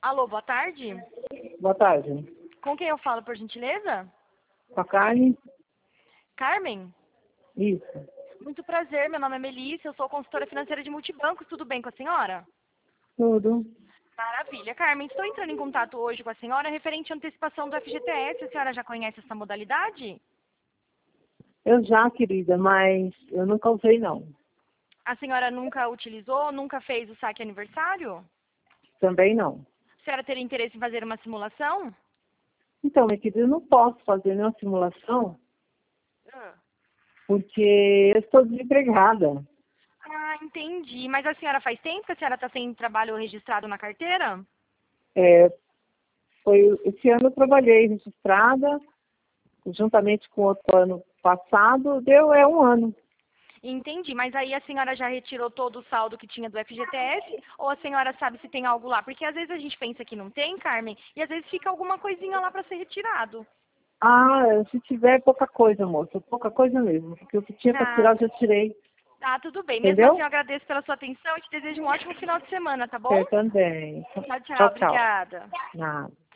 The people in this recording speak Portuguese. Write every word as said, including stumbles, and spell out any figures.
Alô, boa tarde. Boa tarde. Com quem eu falo, por gentileza? Com a Carmen? Carmen? Isso. Muito prazer, meu nome é Melissa, eu sou consultora financeira de multibancos, tudo bem com a senhora? Tudo. Maravilha. Carmen, estou entrando em contato hoje com a senhora referente à antecipação do F G T S. A senhora já conhece essa modalidade? Eu já, querida, mas eu nunca usei, não. A senhora nunca utilizou, nunca fez o saque aniversário? Também não. A senhora teria interesse em fazer uma simulação? Então, minha querida, eu não posso fazer nenhuma simulação Ah, porque eu estou desempregada. Ah, entendi. Mas a senhora faz tempo que a senhora está sem trabalho registrado na carteira? É, foi, esse ano eu trabalhei registrada, juntamente com outro ano passado, deu é um ano. Entendi, mas aí a senhora já retirou todo o saldo que tinha do F G T S ou a senhora sabe se tem algo lá? Porque às vezes a gente pensa que não tem, Carmen, e às vezes fica alguma coisinha lá para ser retirado. Ah, se tiver pouca coisa, moça, pouca coisa mesmo, porque o que tinha para Tá, tirar eu já tirei, tá, tudo bem. Mesmo assim, entendeu? eu agradeço pela sua atenção e te desejo um ótimo final de semana, tá bom? Você também. Tchau, tchau. Tchau, tchau. Obrigada. Nada.